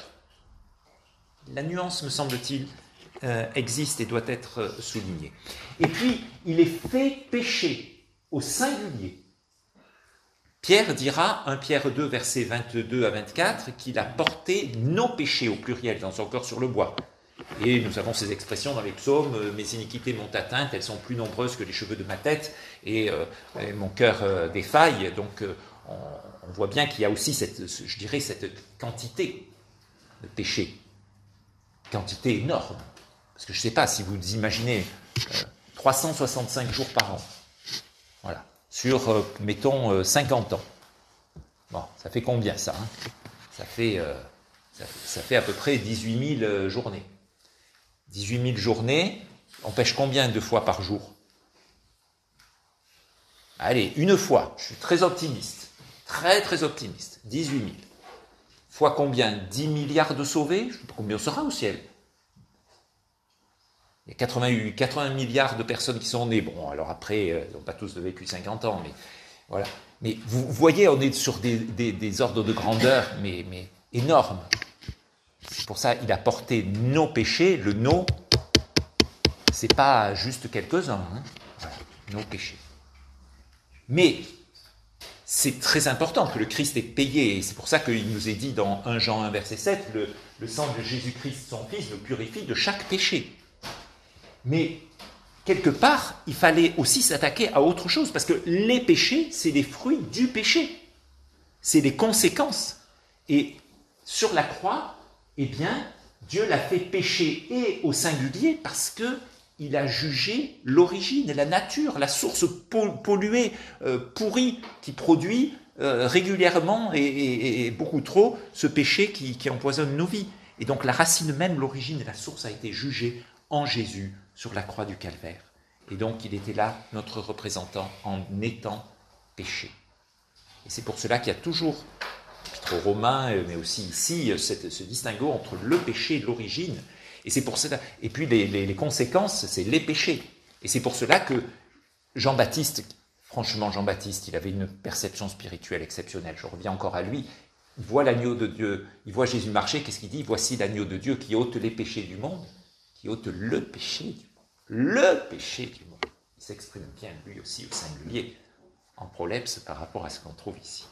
La nuance, me semble-t-il, euh, existe et doit être soulignée. Et puis, il est fait péché au singulier. Pierre dira, premier Pierre deux, versets vingt-deux à vingt-quatre, qu'il a porté nos péchés au pluriel dans son corps sur le bois. Et nous avons ces expressions dans les psaumes, « Mes iniquités m'ont atteinte, elles sont plus nombreuses que les cheveux de ma tête, et, euh, et mon cœur euh, défaille. » Donc, euh, on, on voit bien qu'il y a aussi, cette, je dirais, cette quantité de péché. Quantité énorme. Parce que je ne sais pas si vous imaginez euh, trois cent soixante-cinq jours par an. Voilà. Sur, euh, mettons, euh, cinquante ans. Bon, ça fait combien ça hein ça, fait, euh, ça, ça fait à peu près dix-huit mille euh, journées. dix-huit mille journées, on pêche combien de fois par jour? Allez, une fois, je suis très optimiste. Très, très optimiste. dix-huit mille. Fois combien? dix milliards de sauvés? Je ne sais pas combien on sera au ciel. Il y a quatre-vingts, quatre-vingts milliards de personnes qui sont nées. Bon, alors après, ils n'ont pas tous vécu cinquante ans, mais voilà. Mais vous voyez, on est sur des, des, des ordres de grandeur, mais, mais énormes. C'est pour ça qu'il a porté nos péchés. Le nos, c'est pas juste quelques-uns. Hein. Voilà, nos péchés. Mais c'est très important que le Christ ait payé. Et c'est pour ça qu'il nous est dit dans un Jean un, verset sept, le, le sang de Jésus-Christ, son Fils, nous purifie de chaque péché. Mais quelque part, il fallait aussi s'attaquer à autre chose, parce que les péchés, c'est les fruits du péché. C'est les conséquences. Et sur la croix, eh bien, Dieu l'a fait pécher et au singulier parce qu'il a jugé l'origine, la nature, la source polluée, euh, pourrie, qui produit euh, régulièrement et, et, et beaucoup trop ce péché qui, qui empoisonne nos vies. Et donc la racine même, l'origine et la source a été jugée en Jésus sur la croix du Calvaire. Et donc il était là, notre représentant, en étant péché. Et c'est pour cela qu'il y a toujours, l'Épître aux Romains, mais aussi ici, cette, ce distinguo entre le péché et l'origine. Et c'est pour cela. Et puis les, les, les conséquences, c'est les péchés. Et c'est pour cela que Jean-Baptiste, franchement Jean-Baptiste, il avait une perception spirituelle exceptionnelle. Je reviens encore à lui. Il voit l'agneau de Dieu, il voit Jésus marcher, qu'est-ce qu'il dit? Voici l'agneau de Dieu qui ôte les péchés du monde, qui ôte le péché du monde. Le péché du monde. Il s'exprime bien lui aussi au singulier, en prolepse par rapport à ce qu'on trouve ici.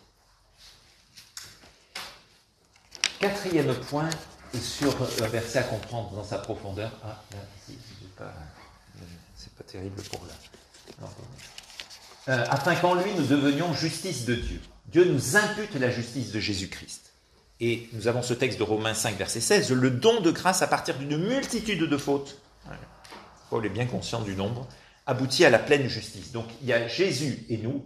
Quatrième point sur un verset à comprendre dans sa profondeur. Ah, là, ici, pas, c'est pas terrible pour là. Euh, afin qu'en lui nous devenions justice de Dieu. Dieu nous impute la justice de Jésus-Christ. Et nous avons ce texte de Romains cinq, verset seize, le don de grâce à partir d'une multitude de fautes. Voilà. Paul est bien conscient du nombre, aboutit à la pleine justice. Donc il y a Jésus et nous.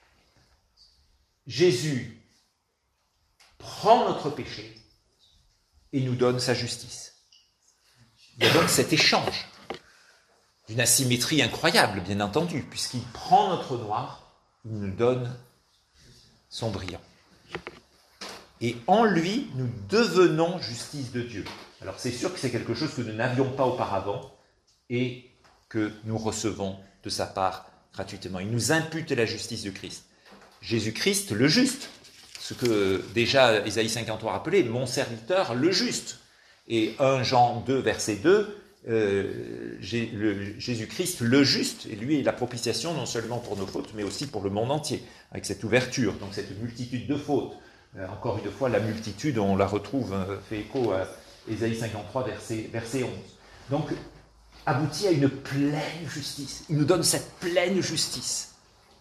Jésus prend notre péché et nous donne sa justice. Il y a donc cet échange d'une asymétrie incroyable, bien entendu, puisqu'il prend notre noir, il nous donne son brillant. Et en lui, nous devenons justice de Dieu. Alors c'est sûr que c'est quelque chose que nous n'avions pas auparavant, et que nous recevons de sa part gratuitement. Il nous impute la justice de Christ. Jésus-Christ, le juste, ce que déjà Ésaïe cinquante-trois rappelait, mon serviteur, le juste. Et un Jean deux, verset deux, euh, le, Jésus-Christ, le juste, et lui est la propitiation non seulement pour nos fautes, mais aussi pour le monde entier, avec cette ouverture, donc cette multitude de fautes. Euh, encore une fois, la multitude, on la retrouve, euh, fait écho à Ésaïe cinquante-trois, verset, verset onze. Donc, aboutit à une pleine justice. Il nous donne cette pleine justice.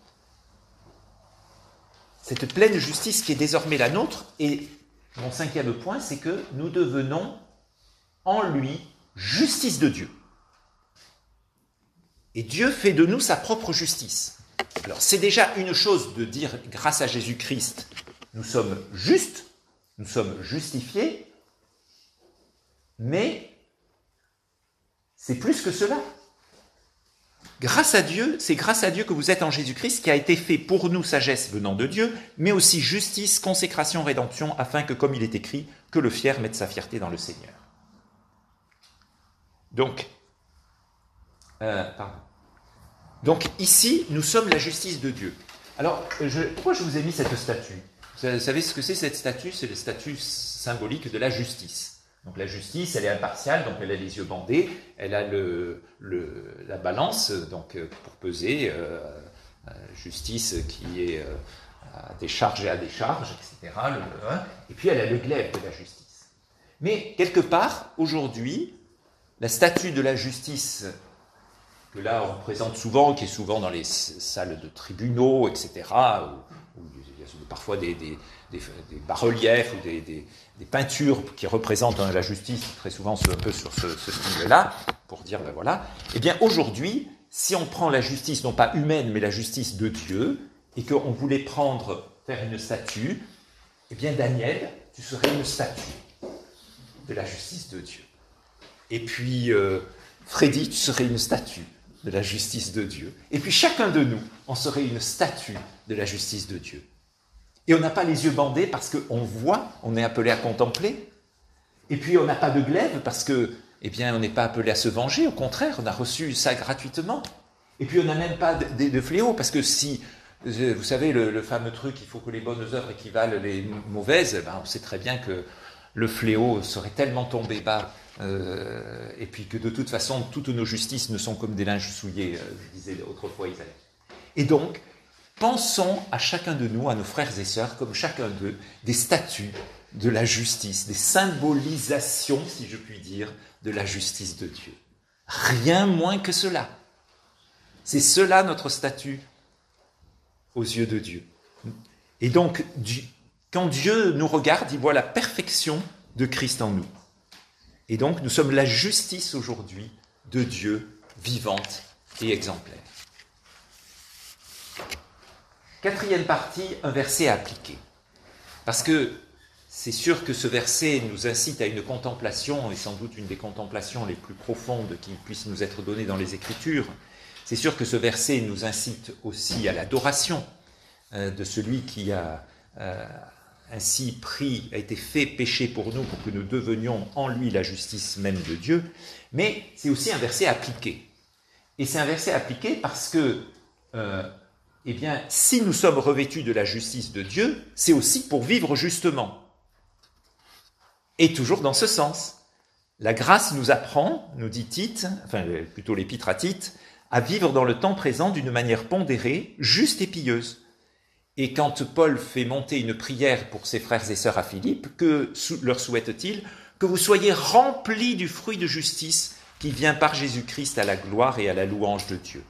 Cette pleine justice qui est désormais la nôtre. Et mon cinquième point, c'est que nous devenons en lui justice de Dieu. Et Dieu fait de nous sa propre justice. Alors c'est déjà une chose de dire, grâce à Jésus-Christ, nous sommes justes, nous sommes justifiés, mais c'est plus que cela. Grâce à Dieu, c'est grâce à Dieu que vous êtes en Jésus-Christ, qui a été fait pour nous sagesse venant de Dieu, mais aussi justice, consécration, rédemption, afin que, comme il est écrit, que le fier mette sa fierté dans le Seigneur. Donc, euh, pardon. Donc ici, nous sommes la justice de Dieu. Alors, je, pourquoi je vous ai mis cette statue? Vous savez ce que c'est cette statue? C'est le statut symbolique de la justice. Donc la justice, elle est impartiale, donc elle a les yeux bandés, elle a le, le, la balance donc, pour peser, euh, justice qui est euh, à décharge et à décharge, et cetera. Le, hein, et puis elle a le glaive de la justice. Mais quelque part, aujourd'hui, la statue de la justice, que là on présente souvent, qui est souvent dans les salles de tribunaux, et cetera, où, où il y a parfois des, des, des, des bas-reliefs ou des, des, des peintures qui représentent hein, la justice, très souvent un peu sur ce, ce style-là, pour dire, ben voilà. Eh bien aujourd'hui, si on prend la justice, non pas humaine, mais la justice de Dieu, et qu'on voulait prendre, faire une statue, eh bien Daniel, tu serais une statue de la justice de Dieu. Et puis, euh, Freddy, tu serais une statue de la justice de Dieu. Et puis, chacun de nous, on serait une statue de la justice de Dieu. Et on n'a pas les yeux bandés parce qu'on voit, on est appelé à contempler. Et puis, on n'a pas de glaive parce que eh bien, on n'est pas appelé à se venger, au contraire, on a reçu ça gratuitement. Et puis, on n'a même pas de, de, de fléau, parce que si, vous savez, le, le fameux truc, il faut que les bonnes œuvres équivalent les mauvaises, ben, on sait très bien que le fléau serait tellement tombé bas, euh, et puis que de toute façon, toutes nos justices ne sont comme des linges souillés, euh, disait autrefois Isaïe. Et donc, pensons à chacun de nous, à nos frères et sœurs, comme chacun d'eux, des statues de la justice, des symbolisations, si je puis dire, de la justice de Dieu. Rien moins que cela. C'est cela notre statut aux yeux de Dieu. Et donc, quand Dieu nous regarde, il voit la perfection de Christ en nous. Et donc, nous sommes la justice aujourd'hui de Dieu, vivante et exemplaire. Quatrième partie, un verset à appliquer. Parce que c'est sûr que ce verset nous incite à une contemplation, et sans doute une des contemplations les plus profondes qui puissent nous être données dans les Écritures. C'est sûr que ce verset nous incite aussi à l'adoration euh, de celui qui a euh, ainsi pris, a été fait péché pour nous, pour que nous devenions en lui la justice même de Dieu. Mais c'est aussi un verset appliqué. Et c'est un verset appliqué parce que, euh, eh bien, si nous sommes revêtus de la justice de Dieu, c'est aussi pour vivre justement. Et toujours dans ce sens. La grâce nous apprend, nous dit Tite, enfin plutôt l'épître à Tite, à vivre dans le temps présent d'une manière pondérée, juste et pieuse. Et quand Paul fait monter une prière pour ses frères et sœurs à Philippe, que leur souhaite-t-il? Que vous soyez remplis du fruit de justice qui vient par Jésus-Christ à la gloire et à la louange de Dieu.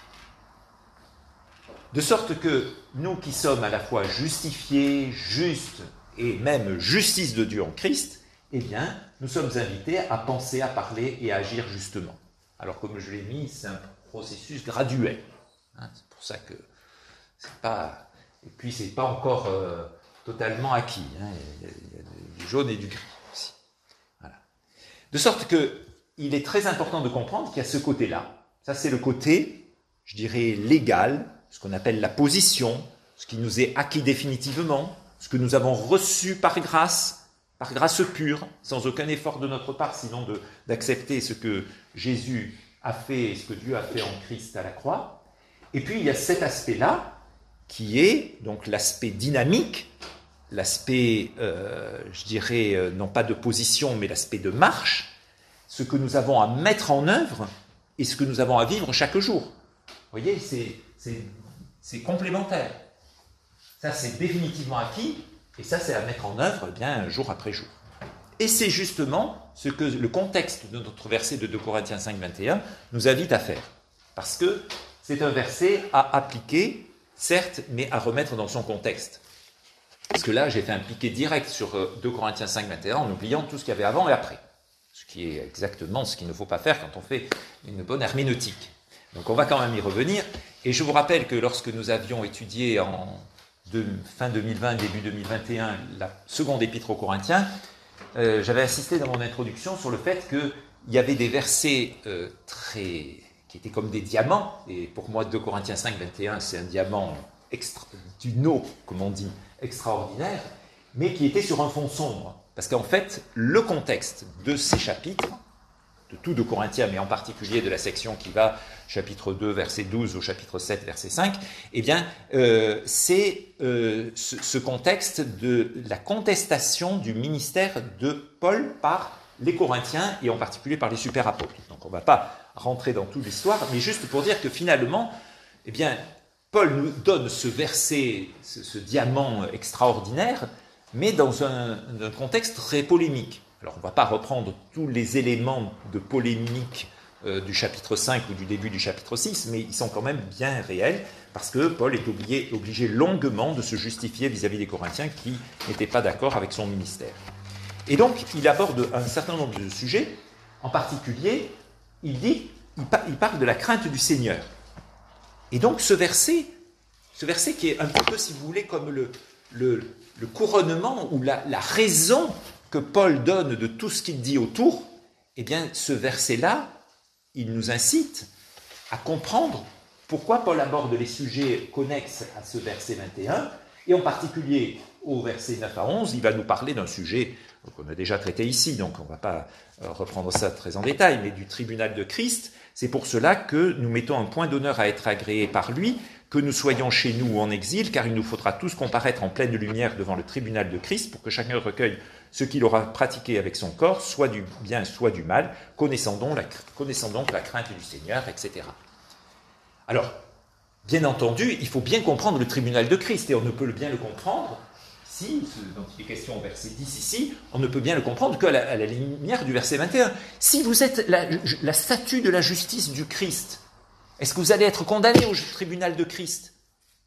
De sorte que nous qui sommes à la fois justifiés, justes et même justice de Dieu en Christ, eh bien, nous sommes invités à penser, à parler et à agir justement. Alors, comme je l'ai mis, c'est un processus graduel. Hein, c'est pour ça que c'est pas... Et puis, c'est pas encore euh, totalement acquis. Hein. Il, y a, il y a du jaune et du gris aussi. Voilà. De sorte que il est très important de comprendre qu'il y a ce côté-là. Ça, c'est le côté, je dirais, légal, ce qu'on appelle la position, ce qui nous est acquis définitivement, ce que nous avons reçu par grâce, par grâce pure, sans aucun effort de notre part, sinon de, d'accepter ce que Jésus a fait et ce que Dieu a fait en Christ à la croix. Et puis, il y a cet aspect-là, qui est donc l'aspect dynamique, l'aspect, euh, je dirais, euh, non pas de position, mais l'aspect de marche, ce que nous avons à mettre en œuvre et ce que nous avons à vivre chaque jour. Vous voyez, c'est, c'est, c'est complémentaire. Ça, c'est définitivement acquis, et ça, c'est à mettre en œuvre eh bien, jour après jour. Et c'est justement ce que le contexte de notre verset de deux Corinthiens cinq, vingt et un nous invite à faire. Parce que c'est un verset à appliquer, certes, mais à remettre dans son contexte. Parce que là, j'ai fait un piqué direct sur deux Corinthiens cinq, vingt et un en oubliant tout ce qu'il y avait avant et après. Ce qui est exactement ce qu'il ne faut pas faire quand on fait une bonne herméneutique. Donc on va quand même y revenir. Et je vous rappelle que lorsque nous avions étudié en de, fin deux mille vingt, début deux mille vingt et un, la seconde épître aux Corinthiens, euh, j'avais insisté dans mon introduction sur le fait qu'il y avait des versets euh, très... qui étaient comme des diamants, et pour moi, deux Corinthiens cinq, vingt et un, c'est un diamant extra, d'une eau, comme on dit, extraordinaire, mais qui était sur un fond sombre. Parce qu'en fait, le contexte de ces chapitres, de tout deux Corinthiens, mais en particulier de la section qui va, chapitre deux, verset douze, au chapitre sept, verset cinq, eh bien, euh, c'est euh, ce, ce contexte de la contestation du ministère de Paul par les Corinthiens, et en particulier par les super apôtres. Donc on ne va pas rentrer dans toute l'histoire, mais juste pour dire que finalement, eh bien, Paul nous donne ce verset, ce, ce diamant extraordinaire, mais dans un, un contexte très polémique. Alors on ne va pas reprendre tous les éléments de polémique euh, du chapitre cinq ou du début du chapitre six, mais ils sont quand même bien réels, parce que Paul est obligé, obligé longuement de se justifier vis-à-vis des Corinthiens qui n'étaient pas d'accord avec son ministère. Et donc, il aborde un certain nombre de sujets, en particulier, il dit, il, par, il parle de la crainte du Seigneur. Et donc, ce verset, ce verset qui est un petit peu, si vous voulez, comme le, le, le couronnement ou la, la raison que Paul donne de tout ce qu'il dit autour, eh bien, ce verset-là, il nous incite à comprendre pourquoi Paul aborde les sujets connexes à ce verset vingt et un, et en particulier au verset neuf à onze, il va nous parler d'un sujet qu'on a déjà traité ici, donc on ne va pas reprendre ça très en détail, mais du tribunal de Christ. C'est pour cela que nous mettons un point d'honneur à être agréés par lui, que nous soyons chez nous ou en exil, car il nous faudra tous comparaître en pleine lumière devant le tribunal de Christ pour que chacun recueille ce qu'il aura pratiqué avec son corps, soit du bien, soit du mal, connaissant donc la, connaissant donc la crainte du Seigneur, et cetera. Alors, bien entendu, il faut bien comprendre le tribunal de Christ, et on ne peut bien le comprendre, ici, ce dont il est question au verset dix ici, on ne peut bien le comprendre qu'à la, à la lumière du verset vingt et un. Si vous êtes la, la statue de la justice du Christ, est-ce que vous allez être condamné au tribunal de Christ?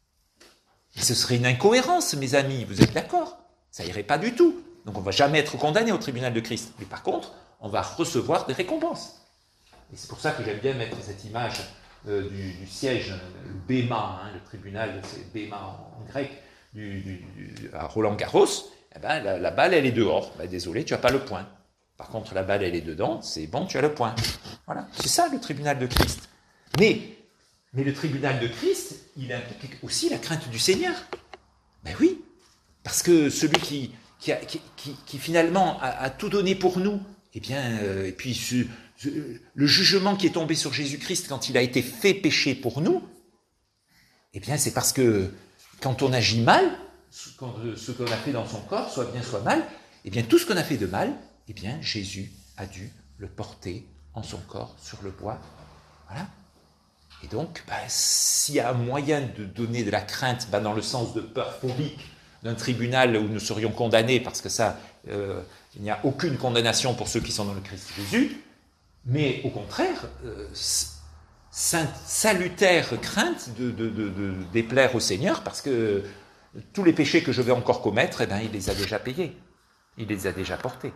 Et ce serait une incohérence, mes amis, vous êtes d'accord? Ça irait pas du tout. Donc on ne va jamais être condamné au tribunal de Christ. Mais par contre, on va recevoir des récompenses. Et c'est pour ça que j'aime bien mettre cette image euh, du, du siège, le Béma, hein, le tribunal, c'est Béma en, en grec, du, du, du, à Roland-Garros. Eh ben, la, la balle, elle est dehors. Ben, désolé, tu n'as pas le point. Par contre, la balle, elle est dedans, c'est bon, tu as le point. Voilà, c'est ça le tribunal de Christ. Mais, mais le tribunal de Christ, il implique aussi la crainte du Seigneur. Ben oui, parce que celui qui... Qui, a, qui, qui, qui finalement a, a tout donné pour nous, eh bien, euh, et puis ce, ce, le jugement qui est tombé sur Jésus-Christ quand il a été fait péché pour nous, eh bien, c'est parce que quand on agit mal, quand ce qu'on a fait dans son corps, soit bien, soit mal, eh bien, tout ce qu'on a fait de mal, eh bien, Jésus a dû le porter en son corps sur le bois. Voilà. Et donc, bah, s'il y a un moyen de donner de la crainte, bah, dans le sens de peur phobique, d'un tribunal où nous serions condamnés, parce que ça, euh, il n'y a aucune condamnation pour ceux qui sont dans le Christ Jésus, mais au contraire, euh, salutaire crainte de, de, de, de déplaire au Seigneur, parce que tous les péchés que je vais encore commettre, eh bien, il les a déjà payés, il les a déjà portés.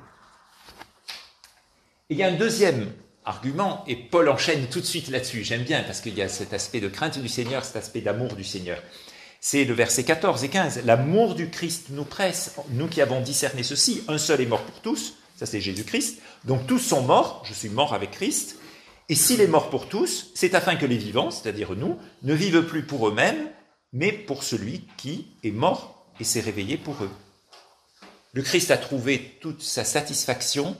Et il y a un deuxième argument, et Paul enchaîne tout de suite là-dessus, j'aime bien, parce qu'il y a cet aspect de crainte du Seigneur, cet aspect d'amour du Seigneur. C'est le verset quatorze et quinze. L'amour du Christ nous presse, nous qui avons discerné ceci, un seul est mort pour tous, ça c'est Jésus-Christ, donc tous sont morts, je suis mort avec Christ, et s'il est mort pour tous, c'est afin que les vivants, c'est-à-dire nous, ne vivent plus pour eux-mêmes, mais pour celui qui est mort et s'est réveillé pour eux. Le Christ a trouvé toute sa satisfaction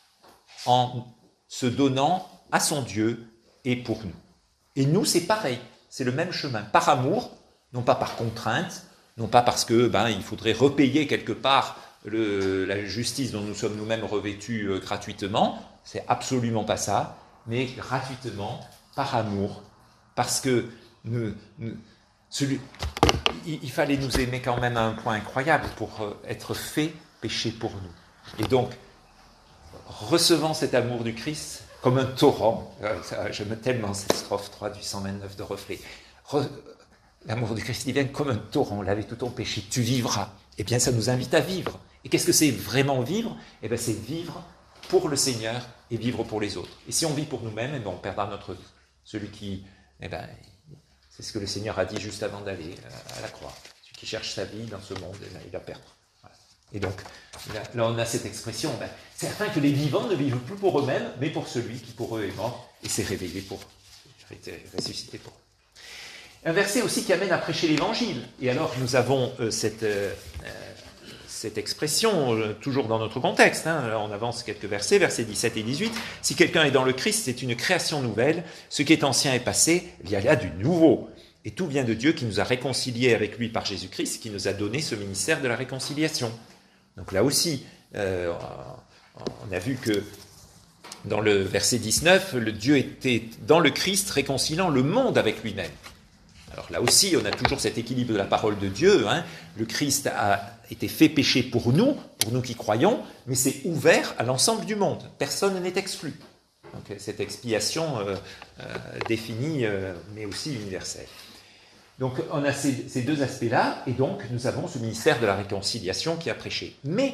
en se donnant à son Dieu et pour nous. Et nous, c'est pareil, c'est le même chemin, par amour, non pas par contrainte, non pas parce que ben, il faudrait repayer quelque part le, la justice dont nous sommes nous-mêmes revêtus euh, gratuitement, c'est absolument pas ça, mais gratuitement, par amour, parce que nous, nous, celui, il, il fallait nous aimer quand même à un point incroyable pour euh, être fait péché pour nous. Et donc, recevant cet amour du Christ comme un torrent, euh, j'aime tellement cette strophe trois du cent vingt-neuf de Reflet, Re, l'amour du Christ, il vient comme un torrent, laver tout ton péché, tu vivras. Eh bien, ça nous invite à vivre. Et qu'est-ce que c'est vraiment vivre? Eh bien, c'est vivre pour le Seigneur et vivre pour les autres. Et si on vit pour nous-mêmes, eh bien, on perdra notre vie. Celui qui, eh bien, c'est ce que le Seigneur a dit juste avant d'aller à la croix. Celui qui cherche sa vie dans ce monde, eh bien, il va perdre. Voilà. Et donc, là, là, on a cette expression, ben, c'est afin que les vivants ne vivent plus pour eux-mêmes, mais pour celui qui pour eux est mort et s'est réveillé pour eux, ressuscité pour eux. Un verset aussi qui amène à prêcher l'évangile. Et alors nous avons euh, cette, euh, cette expression, euh, toujours dans notre contexte, hein. Alors, on avance quelques versets, versets dix-sept et dix-huit. Si quelqu'un est dans le Christ, c'est une création nouvelle. Ce qui est ancien est passé, il y a là du nouveau. Et tout vient de Dieu qui nous a réconciliés avec lui par Jésus-Christ, qui nous a donné ce ministère de la réconciliation. Donc là aussi, euh, on a vu que dans le verset dix-neuf, le Dieu était dans le Christ réconciliant le monde avec lui-même. Alors là aussi, on a toujours cet équilibre de la parole de Dieu. Hein. Le Christ a été fait péché pour nous, pour nous qui croyons, mais c'est ouvert à l'ensemble du monde. Personne n'est exclu. Donc cette expiation euh, euh, définie, euh, mais aussi universelle. Donc on a ces, ces deux aspects-là, et donc nous avons ce ministère de la réconciliation qui a prêché. Mais,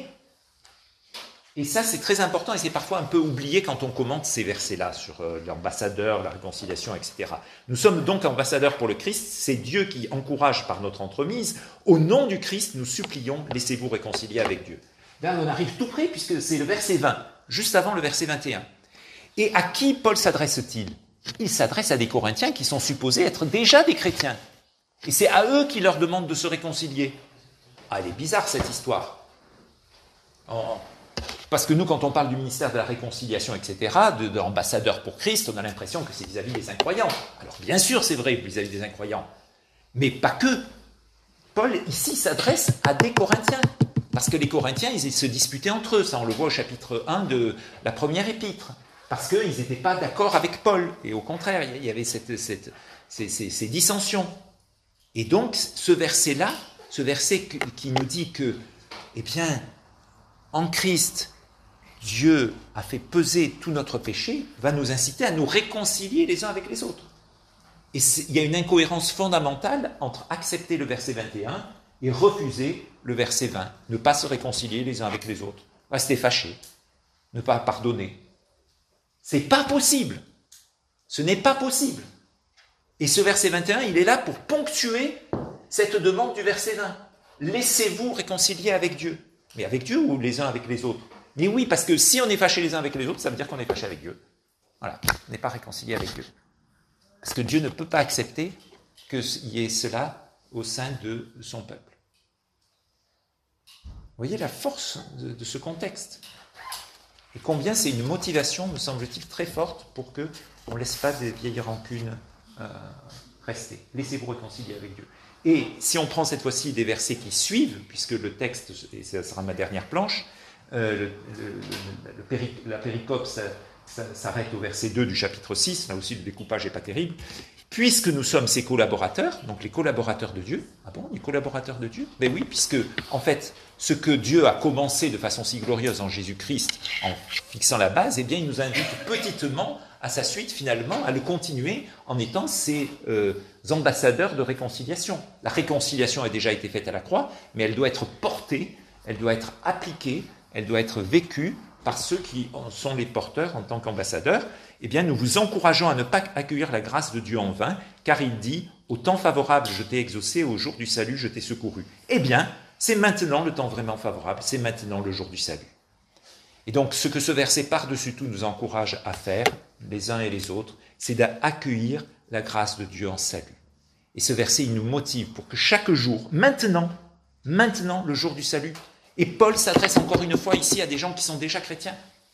et ça c'est très important, et c'est parfois un peu oublié quand on commente ces versets-là, sur euh, l'ambassadeur, la réconciliation, et cetera. Nous sommes donc ambassadeurs pour le Christ, c'est Dieu qui encourage par notre entremise. Au nom du Christ, nous supplions, laissez-vous réconcilier avec Dieu. Là on arrive tout près, puisque c'est le verset vingt, juste avant le verset vingt et un. Et à qui Paul s'adresse-t-il? Il s'adresse à des Corinthiens qui sont supposés être déjà des chrétiens. Et c'est à eux qu'il leur demande de se réconcilier. ah, elle est bizarre cette histoire. En... Parce que nous, quand on parle du ministère de la réconciliation, et cetera, de, de l'ambassadeur pour Christ, on a l'impression que c'est vis-à-vis des incroyants. Alors bien sûr, c'est vrai vis-à-vis des incroyants, mais pas que. Paul, ici, s'adresse à des Corinthiens, parce que les Corinthiens, ils se disputaient entre eux, ça on le voit au chapitre un de la première épître, parce qu'ils n'étaient pas d'accord avec Paul, et au contraire, il y avait cette, cette, ces, ces, ces dissensions. Et donc, ce verset-là, ce verset qui nous dit que, eh bien, en Christ, Dieu a fait peser tout notre péché, va nous inciter à nous réconcilier les uns avec les autres. Et il y a une incohérence fondamentale entre accepter le verset vingt et un et refuser le verset vingt. Ne pas se réconcilier les uns avec les autres, rester fâché, ne pas pardonner. C'est pas possible. Ce n'est pas possible. Et ce verset vingt et un, il est là pour ponctuer cette demande du verset vingt. Laissez-vous réconcilier avec Dieu. Mais avec Dieu ou les uns avec les autres? Mais oui, parce que si on est fâché les uns avec les autres, ça veut dire qu'on est fâché avec Dieu. Voilà, on n'est pas réconcilié avec Dieu. Parce que Dieu ne peut pas accepter qu'il y ait cela au sein de son peuple. Vous voyez la force de, de ce contexte. Et combien c'est une motivation, me semble-t-il, très forte pour qu'on ne laisse pas des vieilles rancunes euh, rester. Laissez-vous réconcilier avec Dieu. Et si on prend cette fois-ci des versets qui suivent, puisque le texte, et ça sera ma dernière planche, euh, le, le, le, le péri, la péricope ça, ça, s'arrête au verset deux du chapitre six, là aussi le découpage n'est pas terrible. Puisque nous sommes ses collaborateurs, donc les collaborateurs de Dieu, ah bon, les collaborateurs de Dieu? Ben oui, puisque en fait, ce que Dieu a commencé de façon si glorieuse en Jésus-Christ, en fixant la base, eh bien il nous invite petitement à sa suite, finalement, à le continuer en étant ses euh, ambassadeurs de réconciliation. La réconciliation a déjà été faite à la croix, mais elle doit être portée, elle doit être appliquée, elle doit être vécue par ceux qui en sont les porteurs en tant qu'ambassadeurs. Eh bien, nous vous encourageons à ne pas accueillir la grâce de Dieu en vain, car il dit « Au temps favorable, je t'ai exaucé, au jour du salut, je t'ai secouru. » Eh bien, c'est maintenant le temps vraiment favorable, c'est maintenant le jour du salut. Et donc, ce que ce verset par-dessus tout nous encourage à faire, les uns et les autres, c'est d'accueillir la grâce de Dieu en salut. Et ce verset, il nous motive pour que chaque jour, maintenant, maintenant, le jour du salut, et Paul s'adresse encore une fois ici à des gens qui sont déjà chrétiens,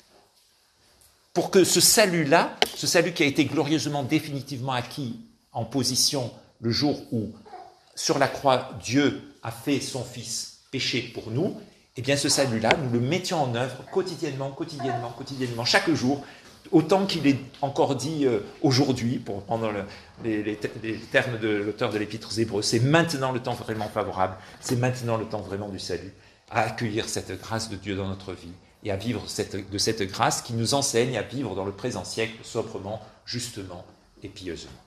pour que ce salut-là, ce salut qui a été glorieusement, définitivement acquis en position le jour où, sur la croix, Dieu a fait son Fils péché pour nous, eh bien ce salut-là, nous le mettions en œuvre quotidiennement, quotidiennement, quotidiennement, chaque jour, autant qu'il est encore dit euh, aujourd'hui, pour prendre le, les, les, les termes de l'auteur de l'Épître aux Hébreux, c'est maintenant le temps vraiment favorable, c'est maintenant le temps vraiment du salut, à accueillir cette grâce de Dieu dans notre vie et à vivre cette, de cette grâce qui nous enseigne à vivre dans le présent siècle sobrement, justement et pieusement.